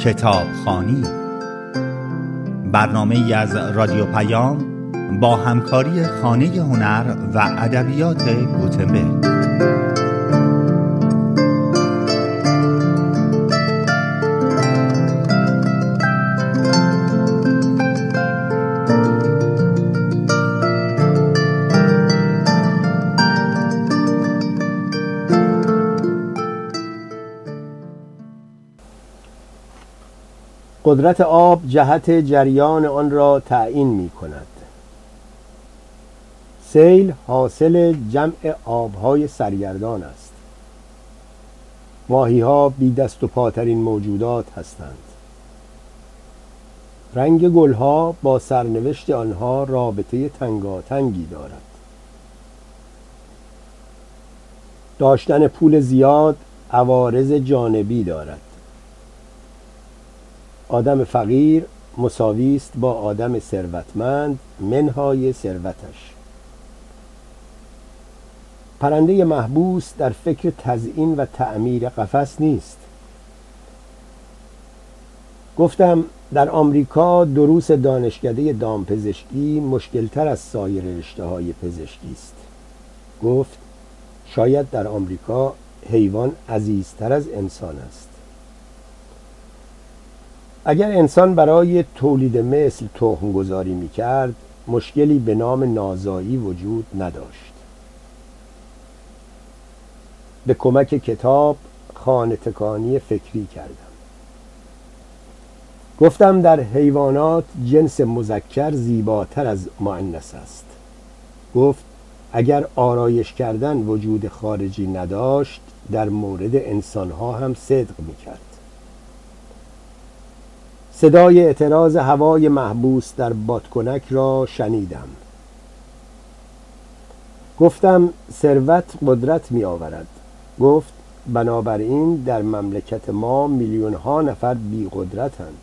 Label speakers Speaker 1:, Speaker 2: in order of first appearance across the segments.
Speaker 1: کتابخوانی، برنامه‌ای از رادیو پیام با همکاری خانه هنر و ادبیات گوتنبرگ.
Speaker 2: قدرت آب جهت جریان آن را تعیین می کند. سیل حاصل جمع آبهای سرگردان است. ماهی‌ها بی دست و پاترین موجودات هستند. رنگ گلها با سرنوشت آنها رابطه تنگاتنگی دارد. داشتن پول زیاد عوارض جانبی دارد. آدم فقیر مساوی است با آدم ثروتمند منهای ثروتش. پرنده محبوس در فکر تزیین و تعمیر قفس نیست. گفتم در آمریکا دروس دانشکده دامپزشکی مشکلتر از سایر رشته‌های پزشکی است. گفت شاید در آمریکا حیوان عزیزتر از انسان است. اگر انسان برای تولید مثل تخم گذاری می کرد، مشکلی به نام نازایی وجود نداشت. به کمک کتاب خانه تکانی فکری کردم. گفتم در حیوانات جنس مذکر زیباتر از مؤنث است. گفت اگر آرایش کردن وجود خارجی نداشت، در مورد انسانها هم صدق می کرد. صدای اعتراض هوای محبوس در بادکنک را شنیدم. گفتم ثروت قدرت می آورد. گفت بنابراین در مملکت ما میلیون ها نفر بی قدرتند.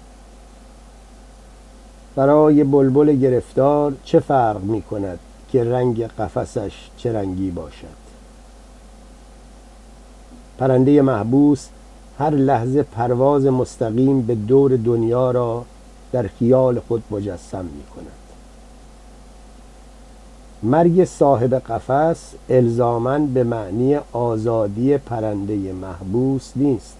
Speaker 2: برای بلبل گرفتار چه فرق می کند که رنگ قفسش چه رنگی باشد؟ پرنده محبوس هر لحظه پرواز مستقیم به دور دنیا را در خیال خود مجسم می کند. مرگ صاحب قفس الزاماً به معنی آزادی پرنده محبوس نیست.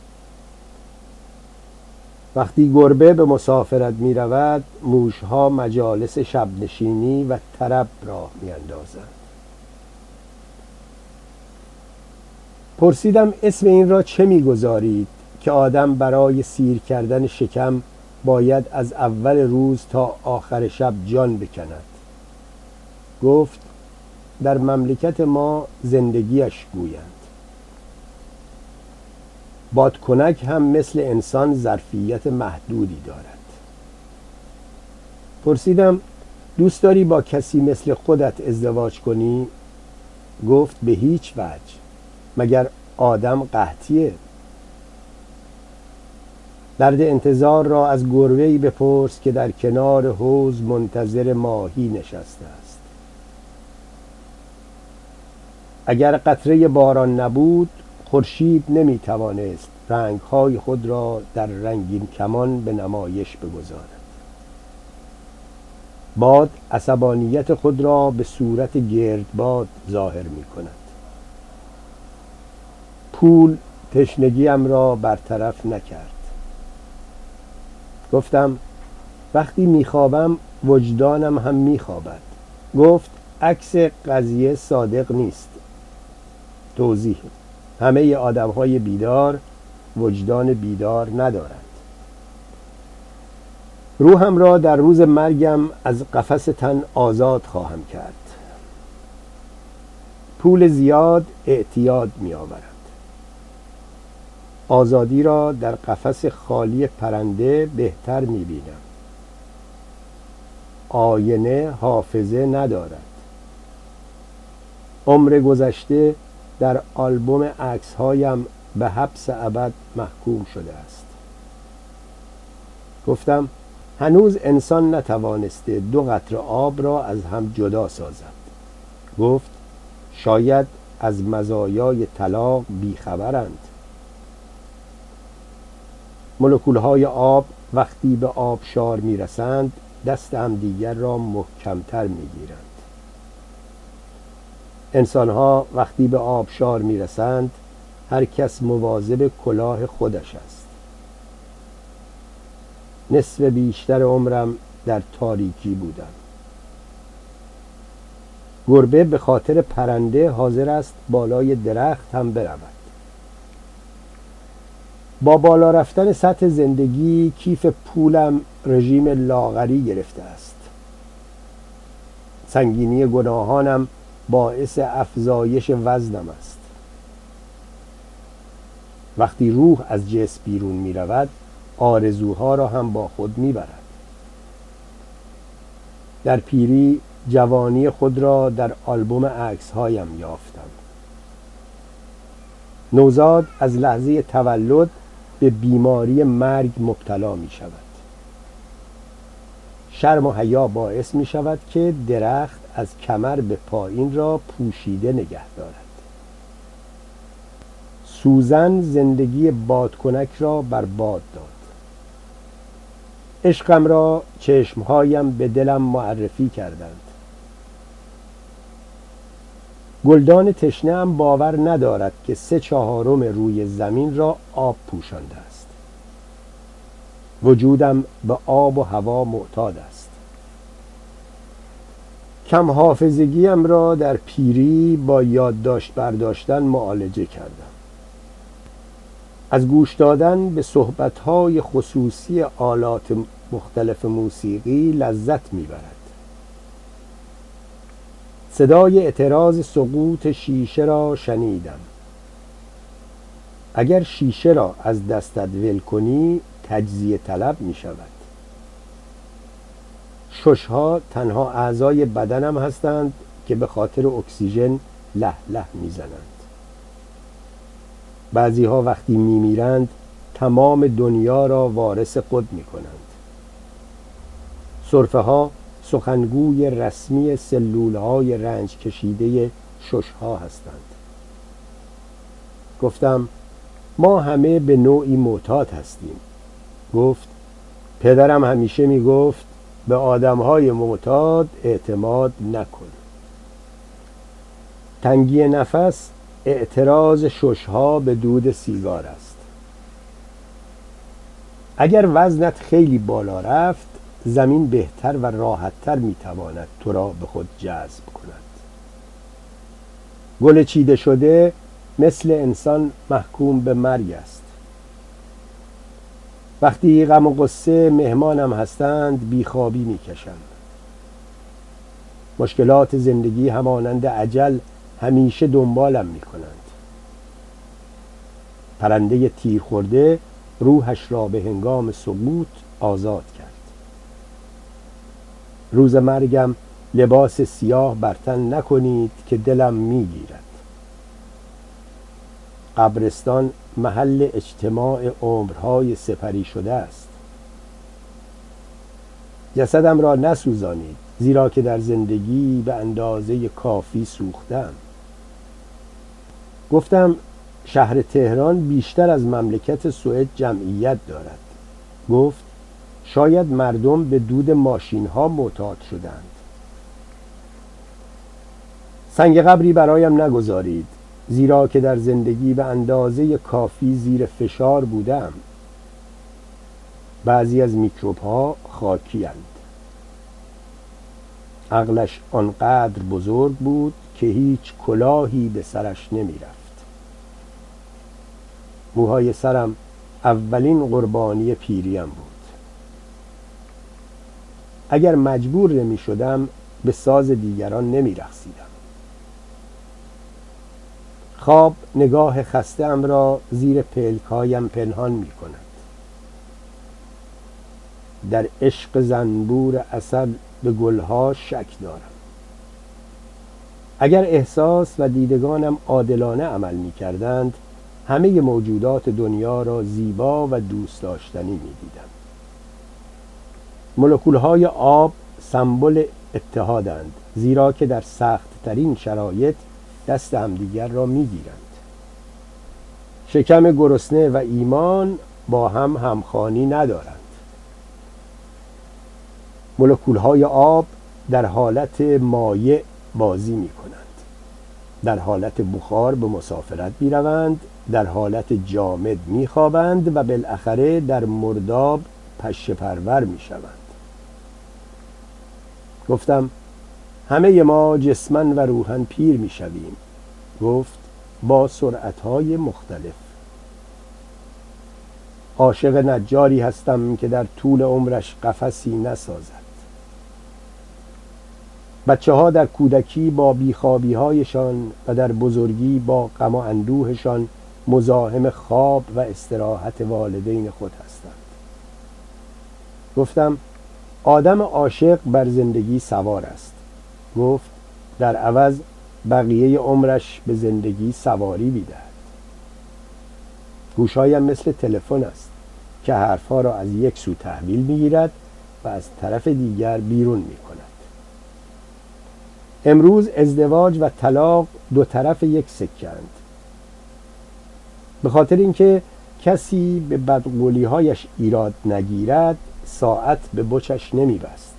Speaker 2: وقتی گربه به مسافرت می رود، موشها مجالس شبنشینی و طرب راه می اندازند. پرسیدم اسم این را چه می‌گذارید که آدم برای سیر کردن شکم باید از اول روز تا آخر شب جان بکند؟ گفت در مملکت ما زندگیش گویند. بادکنک هم مثل انسان ظرفیت محدودی دارد. پرسیدم دوست داری با کسی مثل خودت ازدواج کنی؟ گفت به هیچ وجه، مگر آدم قحطیه؟ درد انتظار را از گربه‌ای بپرس که در کنار حوض منتظر ماهی نشسته است. اگر قطره باران نبود، خورشید نمی‌توانست رنگ‌های خود را در رنگین کمان به نمایش بگذارد. باد عصبانیت خود را به صورت گردباد ظاهر می‌کند. پول تشنگیم را برطرف نکرد. گفتم وقتی میخوابم وجدانم هم میخوابد. گفت عکس قضیه صادق نیست. توضیح: همه آدم‌های بیدار وجدان بیدار ندارند. روحم را در روز مرگم از قفس تن آزاد خواهم کرد. پول زیاد اعتیاد می‌آورد. آزادی را در قفس خالی پرنده بهتر می‌بینم. آینه حافظه ندارد. عمر گذشته در آلبوم عکس‌هایم به حبس ابد محکوم شده است. گفتم هنوز انسان نتوانسته دو قطره آب را از هم جدا سازد. گفت شاید از مزایای طلاق بیخبرند. مولکول‌های آب وقتی به آبشار می‌رسند دست همدیگر را محکم‌تر می‌گیرند. انسان‌ها وقتی به آبشار می‌رسند هر کس مواظب کلاه خودش است. نصف بیشتر عمرم در تاریکی بودم. گربه به خاطر پرنده حاضر است بالای درخت هم برود. با بالا رفتن سطح زندگی کیف پولم رژیم لاغری گرفته است. سنگینی گناهانم باعث افزایش وزنم است. وقتی روح از جسم بیرون می رود آرزوها را هم با خود می برد. در پیری جوانی خود را در آلبوم عکس‌هایم یافتم. نوزاد از لحظه تولد به بیماری مرگ مبتلا می شود. شرم و حیا باعث می شود که درخت از کمر به پایین را پوشیده نگه دارد. سوزن زندگی بادکنک را برباد داد. عشقم را چشمهایم به دلم معرفی کردند. گلدان تشنه هم باور ندارد که 3/4 روی زمین را آب پوشانده است. وجودم به آب و هوا معتاد است. کم حافظگیم را در پیری با یادداشت برداشتن معالجه کردم. از گوش دادن به صحبت‌های خصوصی آلات مختلف موسیقی لذت می‌برد. صدای اعتراض سقوط شیشه را شنیدم. اگر شیشه را از دستت ول کنی تجزیه طلب می شود. شش‌ها تنها اعضای بدنم هستند که به خاطر اکسیژن له له می زنند. بعضی ها وقتی می میرند تمام دنیا را وارث خود می کنند. سرفه ها سخنگوی رسمی سلولهای رنج کشیده شش‌ها هستند. گفتم ما همه به نوعی معتاد هستیم. گفت پدرم همیشه می گفت به آدمهای معتاد اعتماد نکن. تنگی نفس اعتراض شش‌ها به دود سیگار است. اگر وزنت خیلی بالا رفت زمین بهتر و راحتتر میتواند تو را به خود جذب کند. گل چیده شده مثل انسان محکوم به مرگ است. وقتی غم و غصه مهمانم هستند بیخوابی میکشم. مشکلات زندگی همانند اجل همیشه دنبالم میکنند. پرنده تیر خورده روحش را به هنگام سقوط آزاد کرد. روز مرگم لباس سیاه بر تن نکنید که دلم میگیرد. قبرستان محل اجتماع عمرهای سپری شده است. جسدم را نسوزانید زیرا که در زندگی به اندازه کافی سوختم. گفتم شهر تهران بیشتر از مملکت سوئد جمعیت دارد. گفت شاید مردم به دود ماشین ها معتاد شدند. سنگ قبری برایم نگذارید زیرا که در زندگی به اندازه کافی زیر فشار بودم. بعضی از میکروب ها خاکی اند. عقلش آنقدر بزرگ بود که هیچ کلاهی به سرش نمی رفت. موهای سرم اولین قربانی پیریم بود. اگر مجبور نمی شدم به ساز دیگران نمی رقصیدم. خواب نگاه خسته ام را زیر پلکایم پنهان می کند. در عشق زنبور عسل به گلها شک دارم. اگر احساس و دیدگانم عادلانه عمل می کردند همه موجودات دنیا را زیبا و دوست داشتنی می دیدم. مولکول‌های آب سمبل اتحادند زیرا که در سخت‌ترین شرایط دست همدیگر را می‌گیرند. شکم گرسنه و ایمان با هم همخوانی ندارند. مولکول‌های آب در حالت مایع بازی می‌کنند. در حالت بخار به مسافرت می‌روند، در حالت جامد می‌خوابند و بالاخره در مرداب پشه پرور می‌شوند. گفتم همه ما جسماً و روحاً پیر می‌شویم. گفت با سرعت‌های مختلف. عاشق نجاری هستم که در طول عمرش قفسی نسازد. بچه‌ها در کودکی با بیخوابی‌هایشان و در بزرگی با غم و اندوهشان مزاحم خواب و استراحت والدین خود هستند. گفتم آدم عاشق بر زندگی سوار است. گفت در عوض بقیه عمرش به زندگی سواری می‌دهد. گوشهایم مثل تلفن است که حرفها را از یک سو تحویل می‌گیرد و از طرف دیگر بیرون می‌کند. امروز ازدواج و طلاق دو طرف یک سکه‌اند. به خاطر اینکه کسی به بدقولی‌هایش ایراد نگیرد، ساعت به بچش نمی‌بست.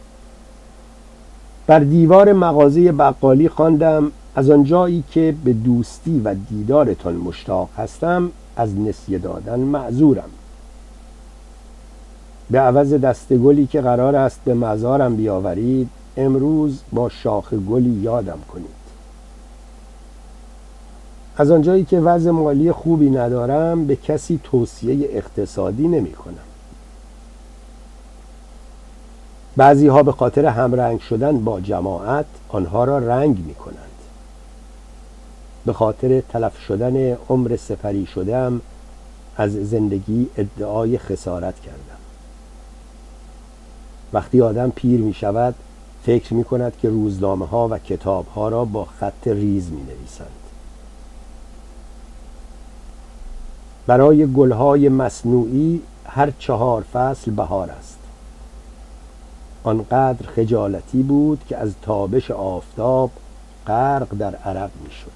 Speaker 2: بر دیوار مغازه بقالی خواندم از آنجایی که به دوستی و دیدارتان مشتاق هستم از نسیه دادن معذورم. به عوض دستگلی که قرار است به مزارم بیاورید، امروز با شاخ گلی یادم کنید. از آنجایی که وضع مالی خوبی ندارم به کسی توصیه اقتصادی نمی کنم. بعضی ها به خاطر همرنگ شدن با جماعت آنها را رنگ می کنند. به خاطر تلف شدن عمر سپری شدم از زندگی ادعای خسارت کردم. وقتی آدم پیر می شود فکر می کند که روزنامه ها و کتاب ها را با خط ریز می نویسند. برای گلهای مصنوعی هر 4 فصل بهار است. آنقدر خجالتی بود که از تابش آفتاب غرق در عرق می شد.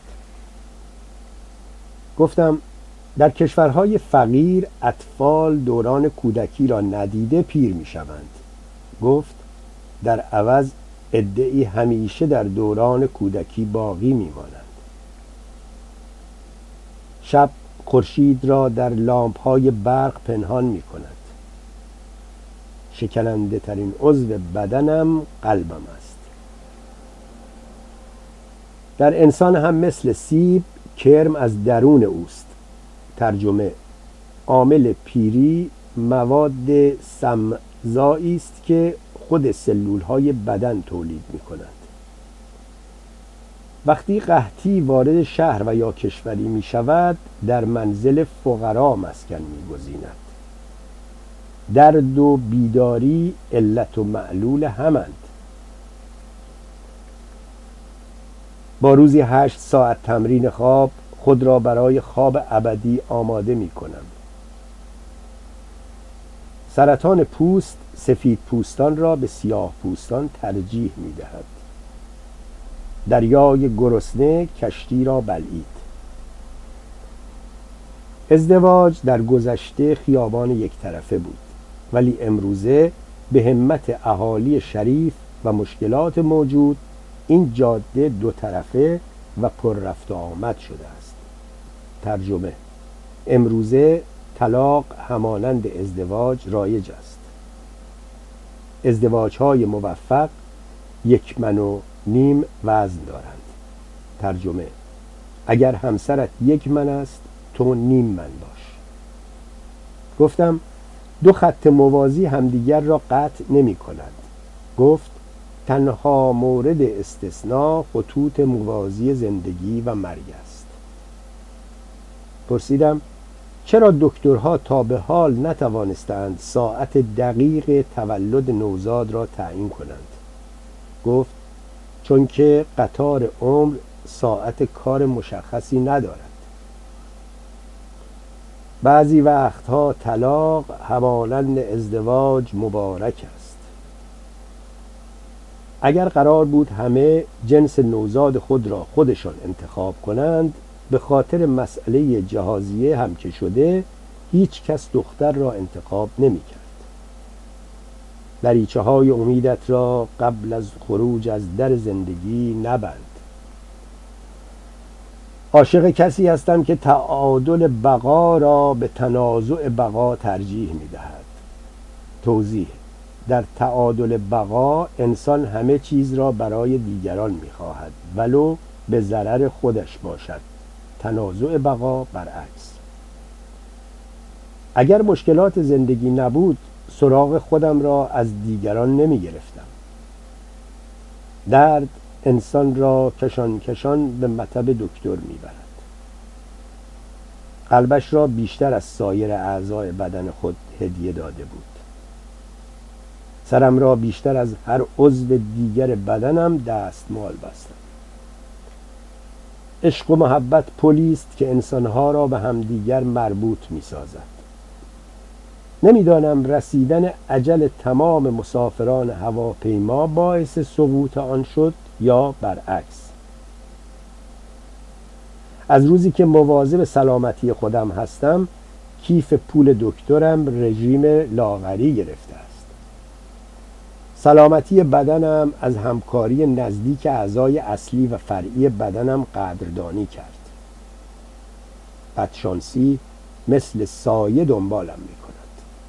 Speaker 2: گفتم در کشورهای فقیر اطفال دوران کودکی را ندیده پیر می شوند. گفت در عوض عده‌ای همیشه در دوران کودکی باقی می مانند. شب خورشید را در لامپ‌های برق پنهان می کند. شکننده ترین عضو بدنم قلبم است. در انسان هم مثل سیب کرم از درون اوست. ترجمه: عامل پیری مواد سم‌زایی است که خود سلول‌های بدن تولید می‌کنند. وقتی قحطی وارد شهر و یا کشوری می‌شود در منزل فقرا مسکن می‌گزیند. درد و بیداری علت و معلول همند. با روزی 8 ساعت تمرین خواب خود را برای خواب ابدی آماده می کنم. سرطان پوست سفید پوستان را به سیاه پوستان ترجیح می دهد. دریای گرسنه کشتی را بلعید. ازدواج در گذشته خیابان یک طرفه بود، ولی امروزه به همت اهالی شریف و مشکلات موجود این جاده 2 طرفه و پر رفت و آمد شده است. ترجمه: امروزه طلاق همانند ازدواج رایج است. ازدواج‌های موفق 1.5 من وزن دارند. ترجمه: اگر همسرت 1 من است تو نیم من باش. گفتم 2 خط موازی همدیگر را قطع نمی کنند. گفت تنها مورد استثناء خطوط موازی زندگی و مرگ است. پرسیدم چرا دکترها تا به حال نتوانستند ساعت دقیق تولد نوزاد را تعیین کنند؟ گفت چون که قطار عمر ساعت کار مشخصی ندارد. بعضی وقتها طلاق همانند ازدواج مبارک است. اگر قرار بود همه جنس نوزاد خود را خودشان انتخاب کنند، به خاطر مسئله جهازیه هم که شده هیچ کس دختر را انتخاب نمی کرد. دریچه های امیدت را قبل از خروج از در زندگی نبند. عاشق کسی هستم که تعادل بقا را به تنازع بقا ترجیح می دهد. توضیح: در تعادل بقا انسان همه چیز را برای دیگران می خواهد ولو به ضرر خودش باشد. تنازع بقا برعکس. اگر مشکلات زندگی نبود سراغ خودم را از دیگران نمی گرفتم. درد انسان را کشان کشان به مطب دکتر می برد. قلبش را بیشتر از سایر اعضای بدن خود هدیه داده بود. سرم را بیشتر از هر عضو دیگر بدنم دستمال بستم. عشق و محبت پلی است که انسانها را به همدیگر مربوط می سازد. نمیدانم رسیدن اجل تمام مسافران هواپیما باعث سقوط آن شد یا برعکس. از روزی که مواظب سلامتی خودم هستم کیف پول دکترم رژیم لاغری گرفته است. سلامتی بدنم از همکاری نزدیک اعضای اصلی و فرعی بدنم قدردانی کرد. بدشانسی مثل سایه دنبالم می کند.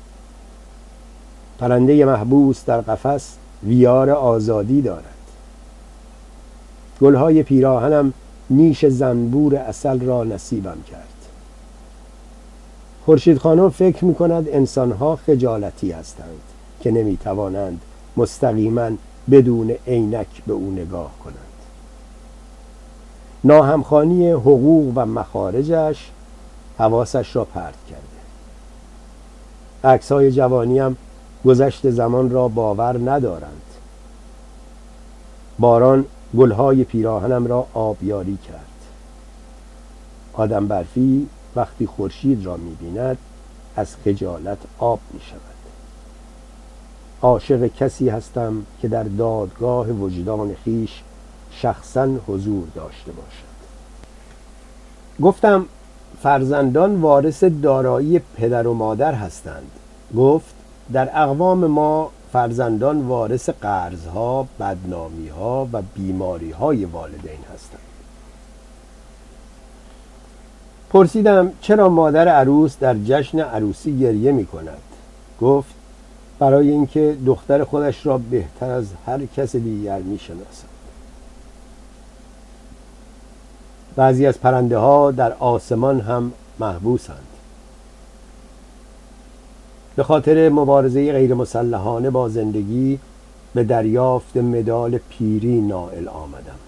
Speaker 2: پرنده محبوس در قفس ویار آزادی دارد. گلهای پیراهنم نیش زنبور عسل را نصیبم کرد. خورشید خانم فکر می کند انسانها خجالتی هستند که نمی توانند مستقیما بدون عینک به او نگاه کنند. ناهمخوانی حقوق و مخارجش حواسش را پرت کرده. عکس‌های جوانیم گذشت زمان را باور ندارند. باران گلهای پیراهنم را آبیاری کرد. آدم برفی وقتی خورشید را می‌بیند از خجالت آب می‌شود. عاشق کسی هستم که در دادگاه وجدان خویش شخصاً حضور داشته باشد. گفتم فرزندان وارث دارایی پدر و مادر هستند. گفت در اقوام ما فرزندان وارث قرضها، بدنامیها و بیماریهای والدین هستند. پرسیدم چرا مادر عروس در جشن عروسی گریه می کند؟ گفت برای اینکه دختر خودش را بهتر از هر کس دیگر می شناسد. بعضی از پرنده ها در آسمان هم محبوسند. به خاطر مبارزه غیر مسلحانه با زندگی به دریافت مدال پیری نائل آمدم.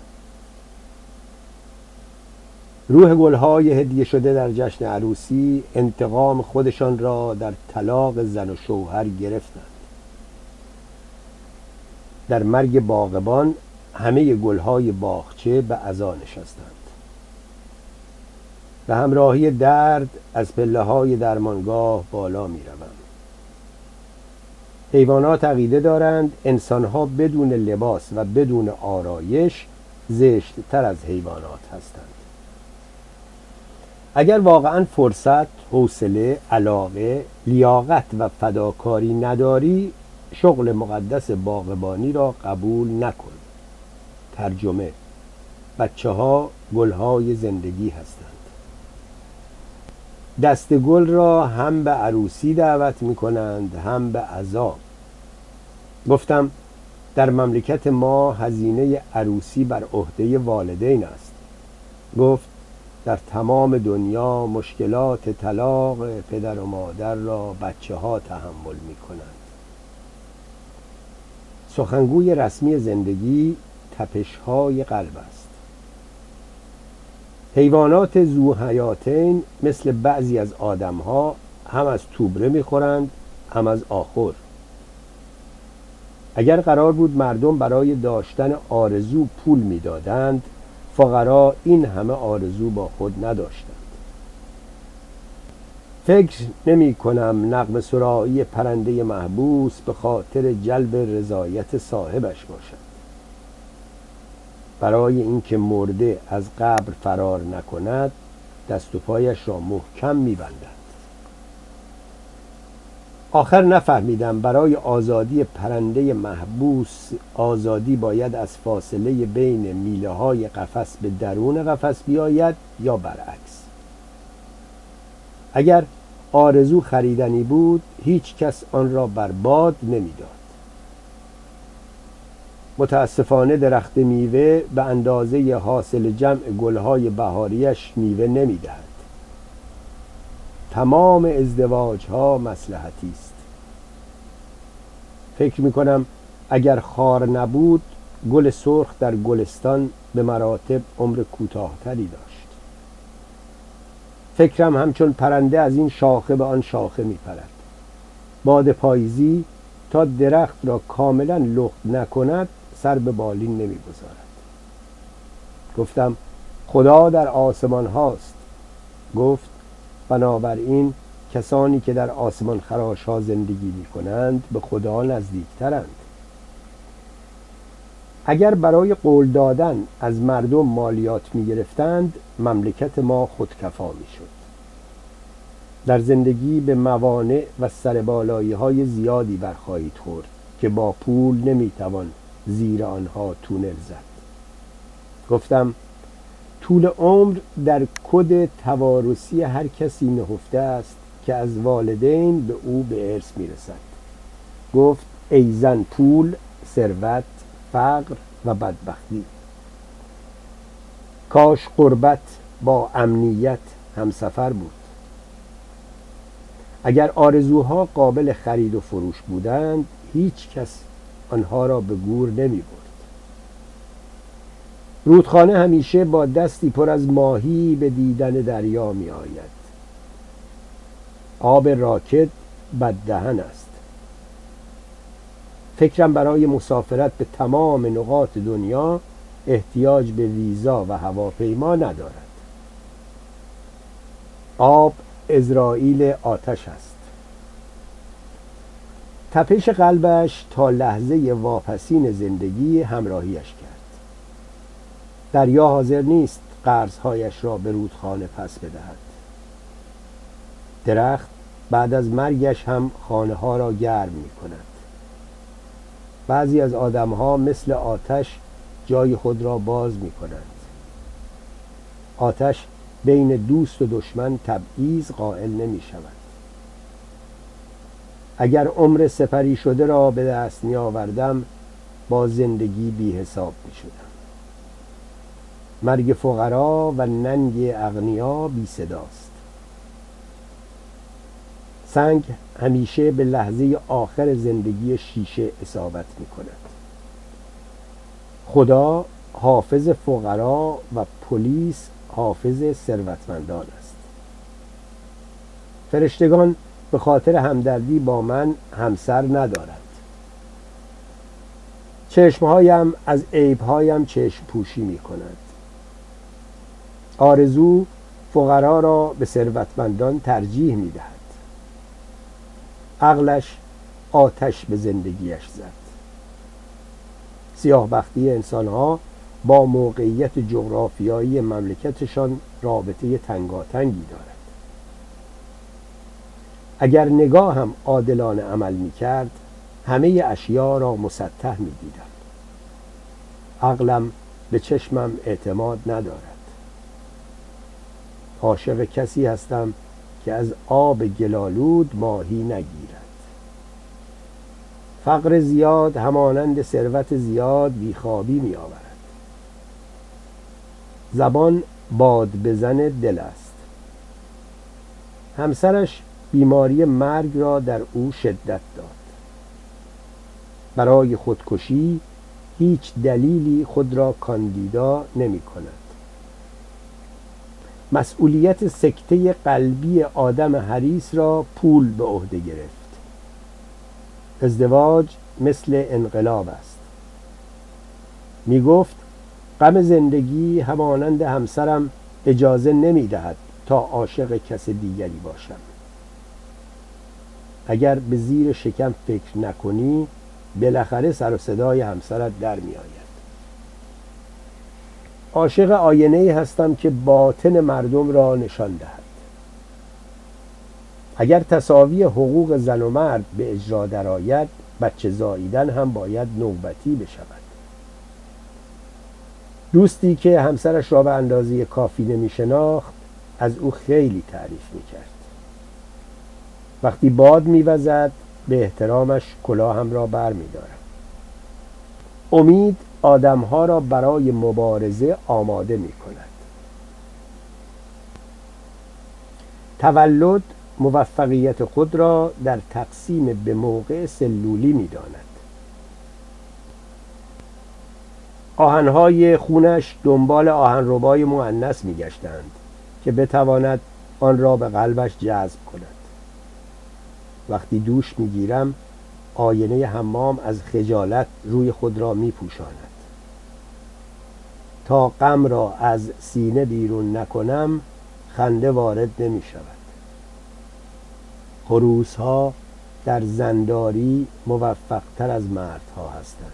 Speaker 2: روح گلهای هدیه شده در جشن عروسی انتقام خودشان را در طلاق زن و شوهر گرفتند. در مرگ باغبان همه گلهای باغچه به عزا نشستند. به همراهی درد از پله‌های درمانگاه بالا می‌روم. حیوانات عقیده دارند انسان‌ها بدون لباس و بدون آرایش زشت‌تر از حیوانات هستند. اگر واقعاً فرصت، حوصله، علاقه، لیاقت و فداکاری نداری، شغل مقدس باغبانی را قبول نکن. ترجمه: بچه‌ها گل‌های زندگی هستند. دست گل را هم به عروسی دعوت می‌کنند هم به عزا. گفتم در مملکت ما هزینه عروسی بر عهده والدین است. گفت در تمام دنیا مشکلات طلاق پدر و مادر را بچه‌ها تحمل می‌کنند. سخنگوی رسمی زندگی تپش‌های قلب است. حیوانات ذوحیاتین مثل بعضی از آدم‌ها هم از توبره می‌خورند هم از آخور. اگر قرار بود مردم برای داشتن آرزو پول می‌دادند، فقرا این همه آرزو با خود نداشتند. فکر نمی کنم نغمه سرایی پرنده محبوس به خاطر جلب رضایت صاحبش باشد. برای اینکه مرده از قبر فرار نکند دست و پایش را محکم می بندند. آخر نفهمیدم برای آزادی پرنده محبوس آزادی باید از فاصله بین میله های قفس به درون قفس بیاید یا برعکس. اگر آرزو خریدنی بود هیچ کس آن را برباد نمیداد. متاسفانه درخت میوه به اندازه حاصل جمع گلهای بهاریش میوه نمیدهد. تمام ازدواج ها مصلحتی است. فکر می کنم اگر خار نبود گل سرخ در گلستان به مراتب عمر کوتاه‌تری داشت. فکرم همچون پرنده از این شاخه به آن شاخه می پرد. باد پاییزی تا درخت را کاملا لخت نکند سر به بالین نمی گذارد. گفتم خدا در آسمان هاست. گفت بنابراین کسانی که در آسمان خراش ها زندگی می کنند به خدا نزدیک ترند. اگر برای قول دادن از مردم مالیات می گرفتند مملکت ما خودکفا می شد. در زندگی به موانع و سربالایی های زیادی برخواهید خورد که با پول نمی توان زیر آنها تونل زد. گفتم طول عمر در کد توارثی هر کسی نهفته است که از والدین به او به ارث می رسد. گفت ایزن پول، ثروت، فقر و بدبختی. کاش غربت با امنیت همسفر بود. اگر آرزوها قابل خرید و فروش بودند هیچ کس آنها را به گور نمی برد. رودخانه همیشه با دستی پر از ماهی به دیدن دریا می آید. آب راکد بددهن است. فکرم برای مسافرت به تمام نقاط دنیا احتیاج به ویزا و هواپیما ندارد. آب عزرائیل آتش است. تپش قلبش تا لحظه واپسین زندگی همراهیش کرد. دریا حاضر نیست قرضهایش را به رودخانه پس بدهد. درخت بعد از مرگش هم خانه ها را گرم می کند. بعضی از آدم ها مثل آتش جای خود را باز می کنند. آتش بین دوست و دشمن تبعیض قائل نمی شود. اگر عمر سپری شده را به دست می آوردم با زندگی بی حساب می شدم. مرگ فقرا و ننگ اغنیا بی صداست. سنگ همیشه به لحظه آخر زندگی شیشه اصابت می کند. خدا حافظ فقرا و پلیس حافظ ثروتمندان است. فرشتگان به خاطر همدردی با من همسر ندارند. چشمهایم از عیبهایم چشم پوشی می کند. آرزو فقرا را به ثروتمندان ترجیح می دهد. عقلش آتش به زندگیش زد. سیاه‌بختی انسانها با موقعیت جغرافیایی مملکتشان رابطه تنگاتنگی دارد. اگر نگاه هم عادلانه عمل می کرد همه اشیا را مسطح می دیدم. عقلم به چشمم اعتماد ندارد. عاشق کسی هستم که از آب گلالود ماهی نگیرد. فقر زیاد همانند ثروت زیاد بیخوابی می آورد. زبان باد بزن دل است. همسرش بیماری مرگ را در او شدت داد. برای خودکشی هیچ دلیلی خود را کاندیدا نمی کند. مسئولیت سکته قلبی آدم حریص را پول به عهده گرفت. ازدواج مثل انقلاب است. می گفت غم زندگی همانند همسرم اجازه نمی دهد تا عاشق کس دیگری باشم. اگر به زیر شکم فکر نکنی بالاخره سر و صدای همسرت در می آید. عاشق آینه‌ای هستم که باطن مردم را نشان دهد. اگر تساوی حقوق زن و مرد به اجرا درآید، بچه زاییدن هم باید نوبتی بشود. دوستی که همسرش را به اندازه کافی نمی شناخت از او خیلی تعریف می کرد. وقتی باد می وزد به احترامش کلاهم را بر می دارد. امید آدمها را برای مبارزه آماده می کند. تولد موفقیت خود را در تقسیم به موقع سلولی می داند. آهنهای خونش دنبال آهنربای مؤنث می گشتند که بتواند آن را به قلبش جذب کند. وقتی دوش می گیرم آینه حمام از خجالت روی خود را می پوشاند. تا غم را از سینه بیرون نکنم خنده وارد نمی شود. خروس‌ها در زنداری موفق‌تر از مردها هستند.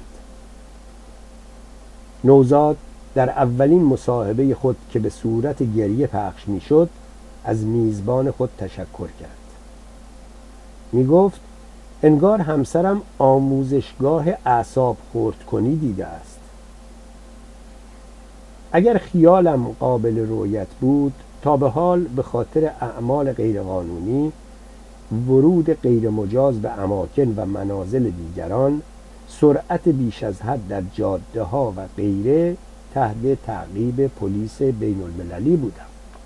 Speaker 2: نوزاد در اولین مصاحبه خود که به صورت گریه پخش می شد از میزبان خود تشکر کرد. می گفت انگار همسرم آموزشگاه اعصاب خرد کنی دیده است. اگر خیالم قابل رؤیت بود تا به حال به خاطر اعمال غیرقانونی، ورود غیرمجاز به اماکن و منازل دیگران، سرعت بیش از حد در جاده ها و غیره تحت تعقیب پلیس بین المللی بودم.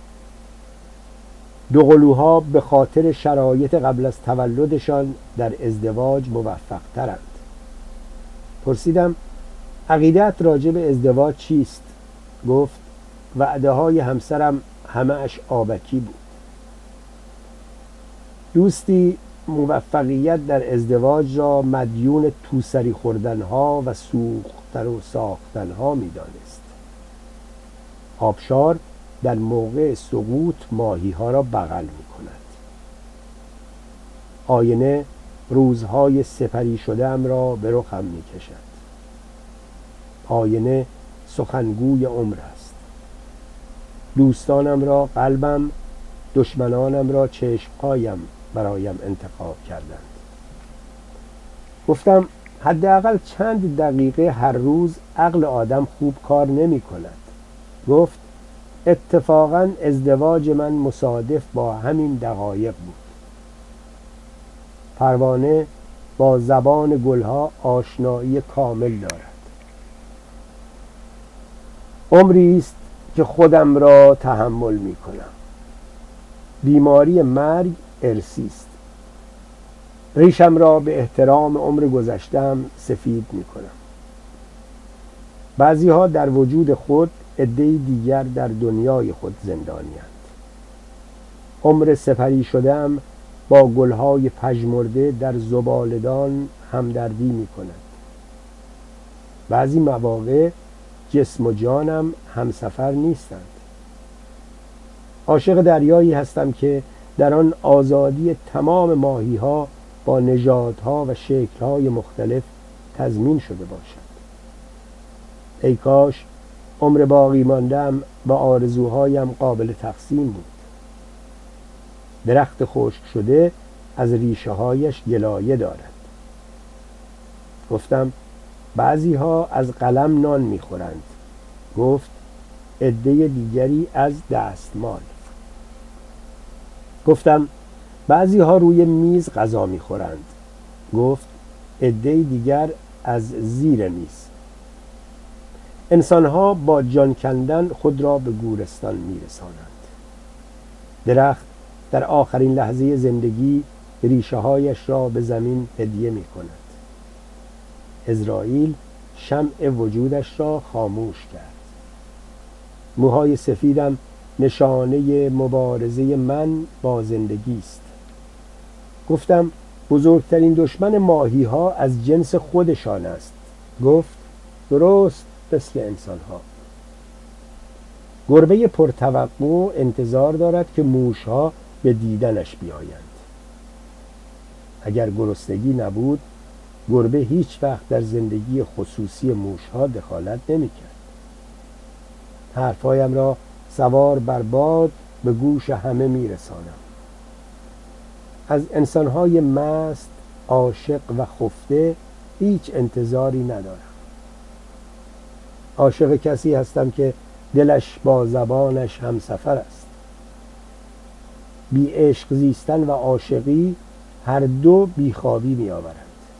Speaker 2: دوقلوها به خاطر شرایط قبل از تولدشان در ازدواج موفق ترند. پرسیدم عقیدت راجع به ازدواج چیست؟ گفت وعده های همسرم همه اش آبکی بود. دوستی موفقیت در ازدواج را مدیون توسری خوردنها و سوختن و ساختنها می دانست. آبشار در موقع سقوط ماهیها را بغل می کند. آینه روزهای سپری شده ام را به رخم می کشد. آینه سخنگوی عمر است. دوستانم را قلبم، دشمنانم را چشمهایم برایم انتخاب کردند. گفتم حداقل چند دقیقه هر روز عقل آدم خوب کار نمی کند. گفت اتفاقاً ازدواج من مصادف با همین دقایق بود. پروانه با زبان گلها آشنایی کامل دارد. عمری است که خودم را تحمل می کنم. بیماری مرگ ارثی است. ریشم را به احترام عمر گذشته‌ام سفید می کنم. بعضی ها در وجود خود، عده‌ای دیگر در دنیای خود زندانی‌اند. عمر سپری شده‌ام با گلهای پژمرده در زباله‌دان همدردی می کند. بعضی مواقع جسم و جانم همسفر نیستند. عاشق دریایی هستم که در آن آزادی تمام ماهی‌ها با نژادها و شکل‌های مختلف تضمین شده باشد. ای کاش عمر باقی مانده‌ام و آرزوهایم قابل تقسیم بود. درخت خشک شده از ریشه‌هایش گلایه دارد. گفتم بعضی ها از قلم نان می‌خورند. گفت عده دیگری از دستمال. گفتم بعضی ها روی میز غذا می‌خورند. گفت عده دیگر از زیر میز. انسان‌ها با جان کندن خود را به گورستان می‌رسانند. درخت در آخرین لحظه زندگی ریشه‌هایش را به زمین هدیه می‌کند. عزرائیل شمع وجودش را خاموش کرد. موهای سفیدم نشانه مبارزه من با زندگی است. گفتم بزرگترین دشمن ماهی ها از جنس خودشان است. گفت درست مثل انسان ها. گربه پرتوقع انتظار دارد که موش ها به دیدنش بیایند. اگر گرسنگی نبود گربه هیچ وقت در زندگی خصوصی موش ها دخالت نمی کرد. حرفایم را سوار بر باد به گوش همه می رسانم. از انسانهای مست، عاشق و خفته هیچ انتظاری ندارم. عاشق کسی هستم که دلش با زبانش همسفر است. بی عشق زیستن و عاشقی هر دو بیخوابی می آورند.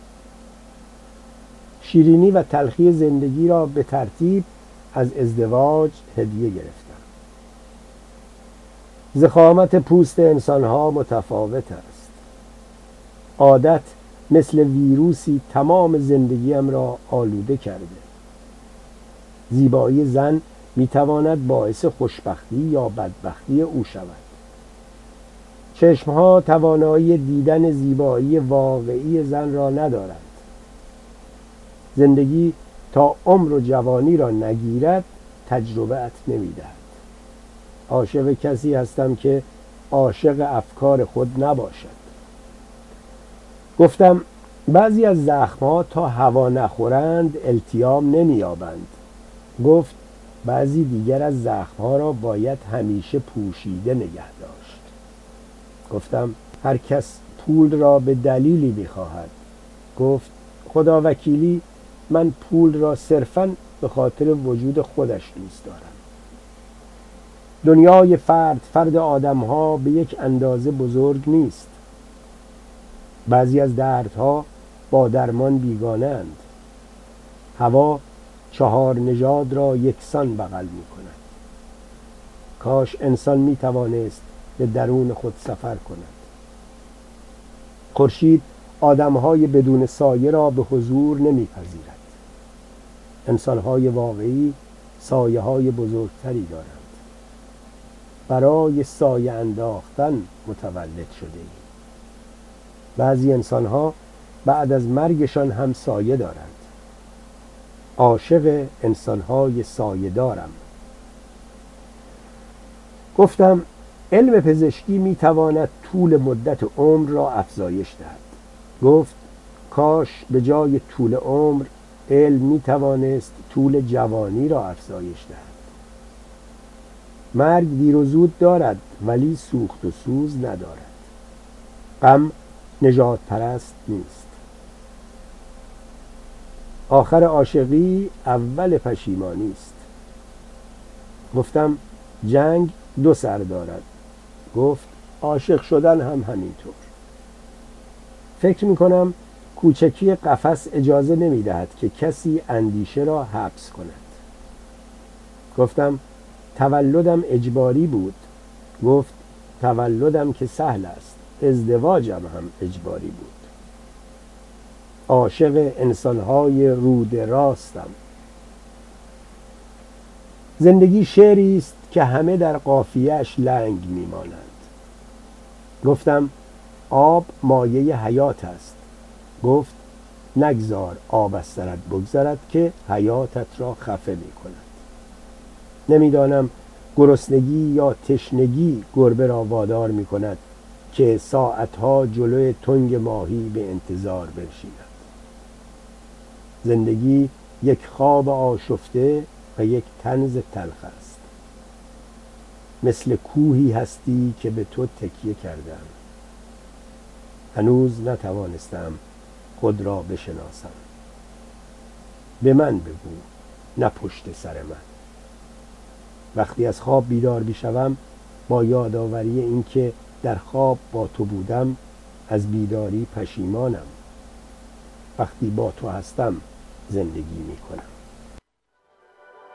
Speaker 2: شیرینی و تلخی زندگی را به ترتیب از ازدواج هدیه گرفتم. ضخامت پوست انسانها متفاوت است. عادت مثل ویروسی تمام زندگیم را آلوده کرده. زیبایی زن میتواند باعث خوشبختی یا بدبختی او شود. چشمها توانایی دیدن زیبایی واقعی زن را ندارند. زندگی تا عمر و جوانی را نگیرد تجربه‌ات نمیدهد. عاشق کسی هستم که عاشق افکار خود نباشد. گفتم بعضی از زخم‌ها تا هوا نخورند التیام نمی‌یابند. گفت بعضی دیگر از زخم‌ها را باید همیشه پوشیده نگه داشت. گفتم هر کس پول را به دلیلی می‌خواهد. گفت خدا وکیلی من پول را صرفاً به خاطر وجود خودش دوست دارم. دنیای فرد آدم‌ها به یک اندازه بزرگ نیست. بعضی از دردها با درمان بیگانه‌اند. هوا 4 نژاد را یکسان بغل می‌کند. کاش انسان می‌توانست به درون خود سفر کند. خورشید آدم‌های بدون سایه را به حضور نمی‌پذیرد. انسان‌های واقعی سایه‌های بزرگتری دارند. برای سایه انداختن متولد شده ایم. بعضی انسان‌ها بعد از مرگشان هم سایه دارند. عاشق انسان‌های سایه دارم. گفتم علم پزشکی می‌تواند طول مدت عمر را افزایش دهد. گفت کاش به جای طول عمر علم می‌توانست طول جوانی را افزایش دهد. مرگ دیر و زود دارد ولی سوخت و سوز ندارد. غم نژاد پرست نیست. آخر عاشقی اول پشیمانی است. گفتم جنگ 2 سر دارد. گفت عاشق شدن هم همینطور. فکر می‌کنم کوچکی قفس اجازه نمی‌دهد که کسی اندیشه را حبس کند. گفتم تولدم اجباری بود. گفت تولدم که سهل است، ازدواجم هم اجباری بود. عاشق انسان‌های رود راستم. زندگی شعری است که همه در قافیه‌اش لنگ می‌مانند. گفتم آب مایه حیات است. گفت نگذار آب از سرت بگذرد که حیاتت را خفه می‌کند. نمی‌دانم گرسنگی یا تشنگی گربه را وادار می‌کند که ساعتها جلوی تنگ ماهی به انتظار بنشیند. زندگی یک خواب آشفته و یک طنز تلخ است. مثل کوهی هستی که به تو تکیه کردم. هنوز نتوانستم خود را بشناسم. به من بگو، نه پشت سر من. وقتی از خواب بیدار بشوم با یادآوری اینکه در خواب با تو بودم از بیداری پشیمانم. وقتی با تو هستم زندگی میکنم.